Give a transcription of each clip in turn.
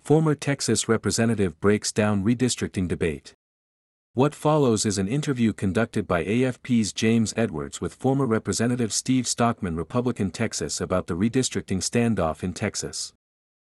Former Texas representative breaks down redistricting debate. What follows is an interview conducted by AFP's James Edwards with former Representative Steve Stockman, Republican Texas, about the redistricting standoff in Texas.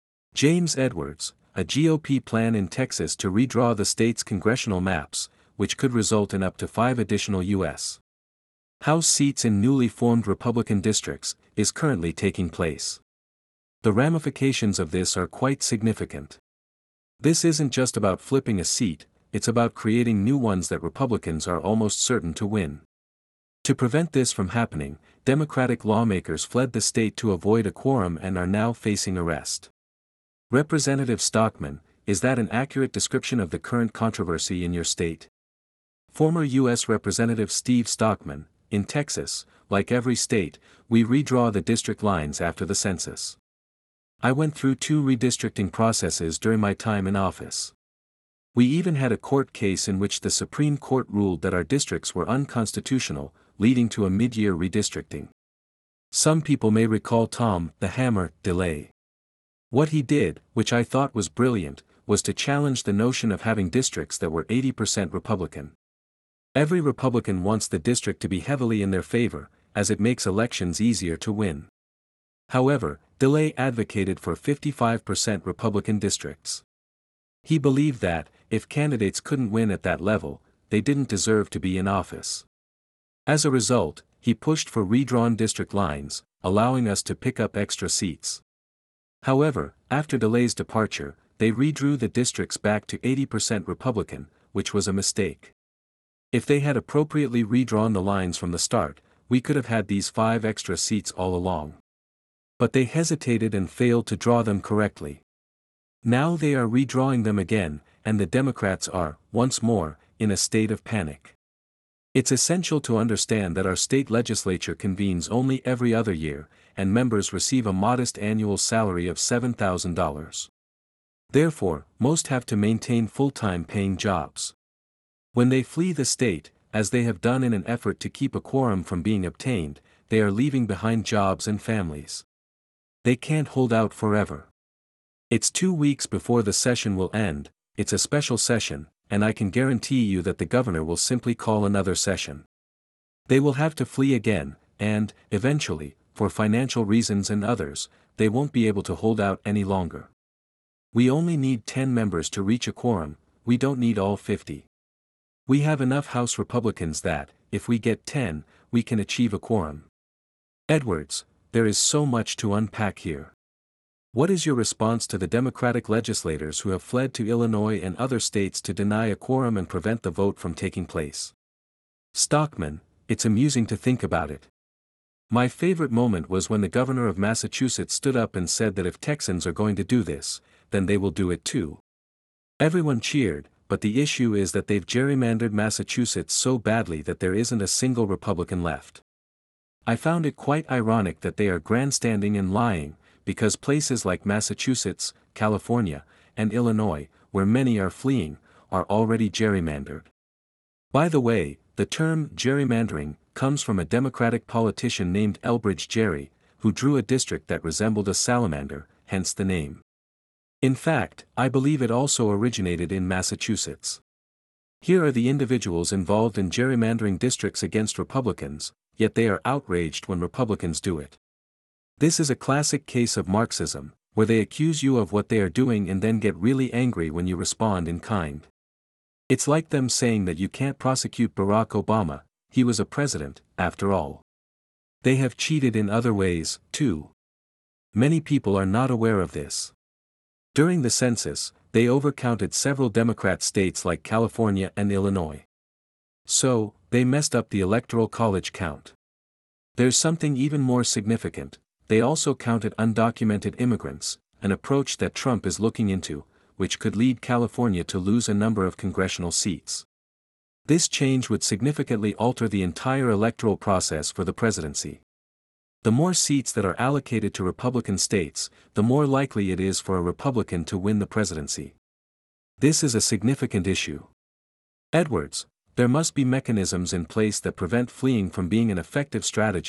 James Edwards, a GOP plan in Texas to redraw the state's congressional maps, which could result in up to 5 additional U.S. House seats in newly formed Republican districts, is currently taking place. The ramifications of this are quite significant. This isn't just about flipping a seat, it's about creating new ones that Republicans are almost certain to win. To prevent this from happening, Democratic lawmakers fled the state to avoid a quorum and are now facing arrest. Representative Stockman, is that an accurate description of the current controversy in your state? Former U.S. Representative Steve Stockman, in Texas, like every state, we redraw the district lines after the census. I went through 2 redistricting processes during my time in office. We even had a court case in which the Supreme Court ruled that our districts were unconstitutional, leading to a mid-year redistricting. Some people may recall Tom the Hammer DeLay. What he did, which I thought was brilliant, was to challenge the notion of having districts that were 80% Republican. Every Republican wants the district to be heavily in their favor, as it makes elections easier to win. However, DeLay advocated for 55% Republican districts. He believed that, if candidates couldn't win at that level, they didn't deserve to be in office. As a result, he pushed for redrawn district lines, allowing us to pick up extra seats. However, after DeLay's departure, they redrew the districts back to 80% Republican, which was a mistake. If they had appropriately redrawn the lines from the start, we could have had these 5 extra seats all along. But they hesitated and failed to draw them correctly. Now they are redrawing them again, and the Democrats are, once more, in a state of panic. It's essential to understand that our state legislature convenes only every other year, and members receive a modest annual salary of $7,000. Therefore, most have to maintain full-time paying jobs. When they flee the state, as they have done in an effort to keep a quorum from being obtained, they are leaving behind jobs and families. They can't hold out forever. It's 2 weeks before the session will end, it's a special session, and I can guarantee you that the governor will simply call another session. They will have to flee again, and, eventually, for financial reasons and others, they won't be able to hold out any longer. We only need 10 members to reach a quorum, we don't need all 50. We have enough House Republicans that, if we get 10, we can achieve a quorum. Edwards, there is so much to unpack here. What is your response to the Democratic legislators who have fled to Illinois and other states to deny a quorum and prevent the vote from taking place? Stockman, it's amusing to think about it. My favorite moment was when the governor of Massachusetts stood up and said that if Texans are going to do this, then they will do it too. Everyone cheered, but the issue is that they've gerrymandered Massachusetts so badly that there isn't a single Republican left. I found it quite ironic that they are grandstanding and lying, because places like Massachusetts, California, and Illinois, where many are fleeing, are already gerrymandered. By the way, the term gerrymandering comes from a Democratic politician named Elbridge Gerry, who drew a district that resembled a salamander, hence the name. In fact, I believe it also originated in Massachusetts. Here are the individuals involved in gerrymandering districts against Republicans, yet they are outraged when Republicans do it. This is a classic case of Marxism, where they accuse you of what they are doing and then get really angry when you respond in kind. It's like them saying that you can't prosecute Barack Obama, he was a president, after all. They have cheated in other ways, too. Many people are not aware of this. During the census, they overcounted several Democrat states like California and Illinois. So, they messed up the Electoral College count. There's something even more significant, they also counted undocumented immigrants, an approach that Trump is looking into, which could lead California to lose a number of congressional seats. This change would significantly alter the entire electoral process for the presidency. The more seats that are allocated to Republican states, the more likely it is for a Republican to win the presidency. This is a significant issue. Edwards, there must be mechanisms in place that prevent fleeing from being an effective strategy,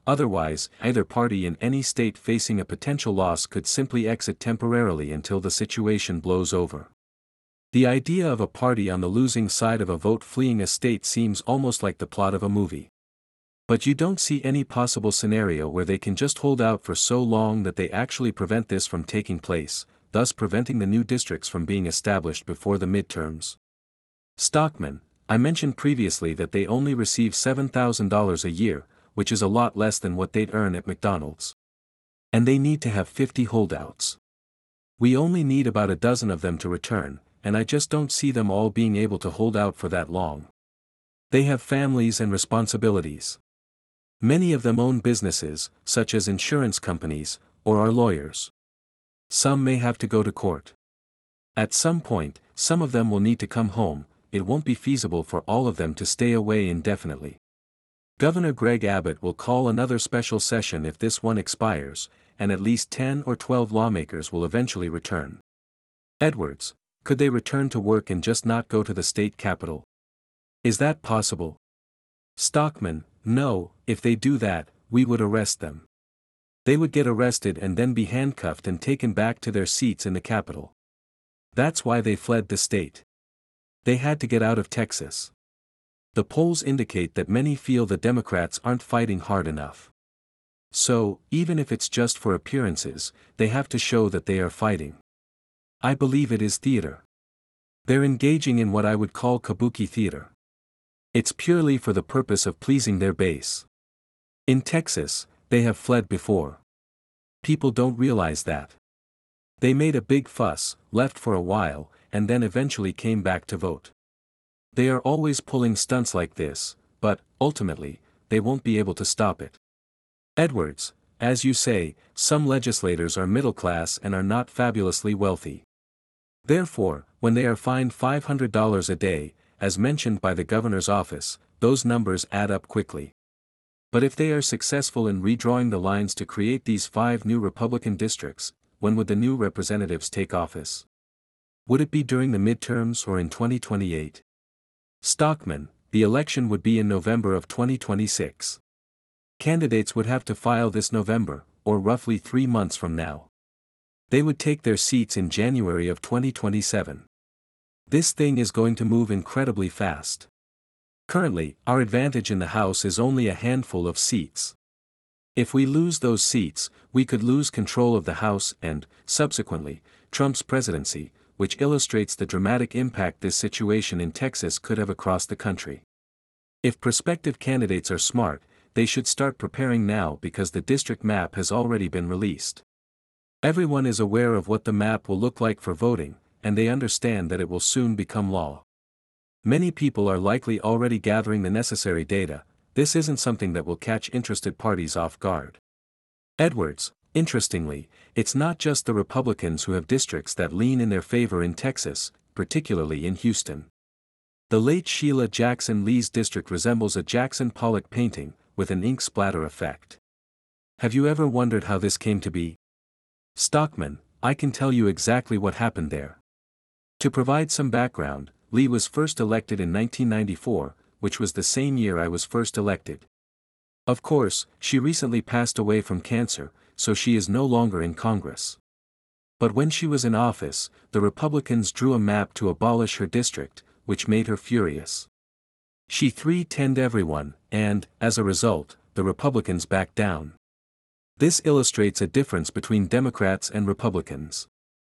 Otherwise, either party in any state facing a potential loss could simply exit temporarily until the situation blows over. The idea of a party on the losing side of a vote fleeing a state seems almost like the plot of a movie. But you don't see any possible scenario where they can just hold out for so long that they actually prevent this from taking place, thus preventing the new districts from being established before the midterms. Stockman, I mentioned previously that they only receive $7,000 a year, which is a lot less than what they'd earn at McDonald's. And they need to have 50 holdouts. We only need about a dozen of them to return, and I just don't see them all being able to hold out for that long. They have families and responsibilities. Many of them own businesses, such as insurance companies, or are lawyers. Some may have to go to court. At some point, some of them will need to come home. It won't be feasible for all of them to stay away indefinitely. Governor Greg Abbott will call another special session if this one expires, and at least 10 or 12 lawmakers will eventually return. Edwards, could they return to work and just not go to the state capitol? Is that possible? Stockman, no, if they do that, we would arrest them. They would get arrested and then be handcuffed and taken back to their seats in the Capitol. That's why they fled the state. They had to get out of Texas. The polls indicate that many feel the Democrats aren't fighting hard enough. So, even if it's just for appearances, they have to show that they are fighting. I believe it is theater. They're engaging in what I would call kabuki theater. It's purely for the purpose of pleasing their base. In Texas, they have fled before. People don't realize that. They made a big fuss, left for a while, and then eventually came back to vote. They are always pulling stunts like this, but, ultimately, they won't be able to stop it. Edwards, as you say, some legislators are middle class and are not fabulously wealthy. Therefore, when they are fined $500 a day, as mentioned by the governor's office, those numbers add up quickly. But if they are successful in redrawing the lines to create these 5 new Republican districts, when would the new representatives take office? Would it be during the midterms or in 2028? Stockman, the election would be in November of 2026. Candidates would have to file this November, or roughly 3 months from now. They would take their seats in January of 2027. This thing is going to move incredibly fast. Currently, our advantage in the House is only a handful of seats. If we lose those seats, we could lose control of the House and, subsequently, Trump's presidency, which illustrates the dramatic impact this situation in Texas could have across the country. If prospective candidates are smart, they should start preparing now because the district map has already been released. Everyone is aware of what the map will look like for voting, and they understand that it will soon become law. Many people are likely already gathering the necessary data. This isn't something that will catch interested parties off guard. Edwards, interestingly, it's not just the Republicans who have districts that lean in their favor in Texas, particularly in Houston. The late Sheila Jackson Lee's district resembles a Jackson Pollock painting, with an ink splatter effect. Have you ever wondered how this came to be? Stockman, I can tell you exactly what happened there. To provide some background, Lee was first elected in 1994, which was the same year I was first elected. Of course, she recently passed away from cancer, so she is no longer in Congress. But when she was in office, the Republicans drew a map to abolish her district, which made her furious. She 3-10'd everyone, and, as a result, the Republicans backed down. This illustrates a difference between Democrats and Republicans.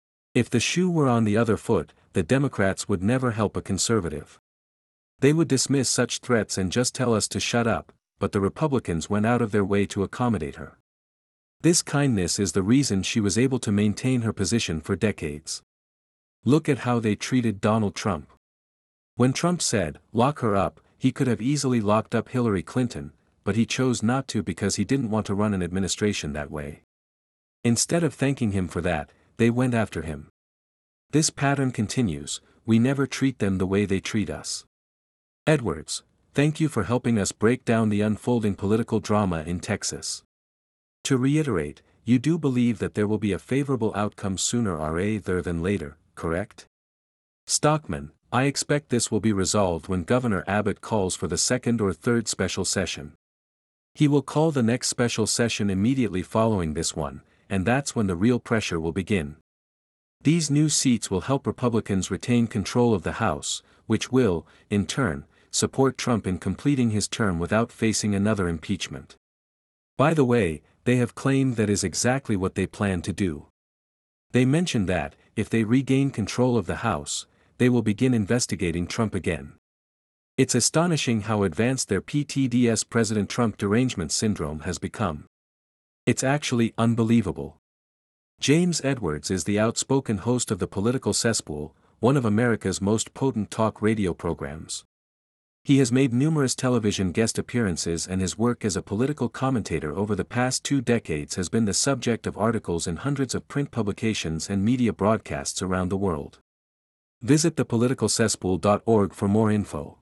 If the shoe were on the other foot, the Democrats would never help a conservative. They would dismiss such threats and just tell us to shut up, but the Republicans went out of their way to accommodate her. This kindness is the reason she was able to maintain her position for decades. Look at how they treated Donald Trump. When Trump said, "Lock her up," he could have easily locked up Hillary Clinton, but he chose not to because he didn't want to run an administration that way. Instead of thanking him for that, they went after him. This pattern continues. We never treat them the way they treat us. Edwards, thank you for helping us break down the unfolding political drama in Texas. To reiterate, you do believe that there will be a favorable outcome sooner rather than later, correct? Stockman, I expect this will be resolved when Governor Abbott calls for the second or third special session. He will call the next special session immediately following this one, and that's when the real pressure will begin. These new seats will help Republicans retain control of the House, which will, in turn, support Trump in completing his term without facing another impeachment. By the way, they have claimed that is exactly what they plan to do. They mentioned that, if they regain control of the House, they will begin investigating Trump again. It's astonishing how advanced their PTDS President Trump derangement syndrome has become. It's actually unbelievable. James Edwards is the outspoken host of the Political Cesspool, one of America's most potent talk radio programs. He has made numerous television guest appearances, and his work as a political commentator over the past 2 decades has been the subject of articles in hundreds of print publications and media broadcasts around the world. Visit thepoliticalcesspool.org for more info.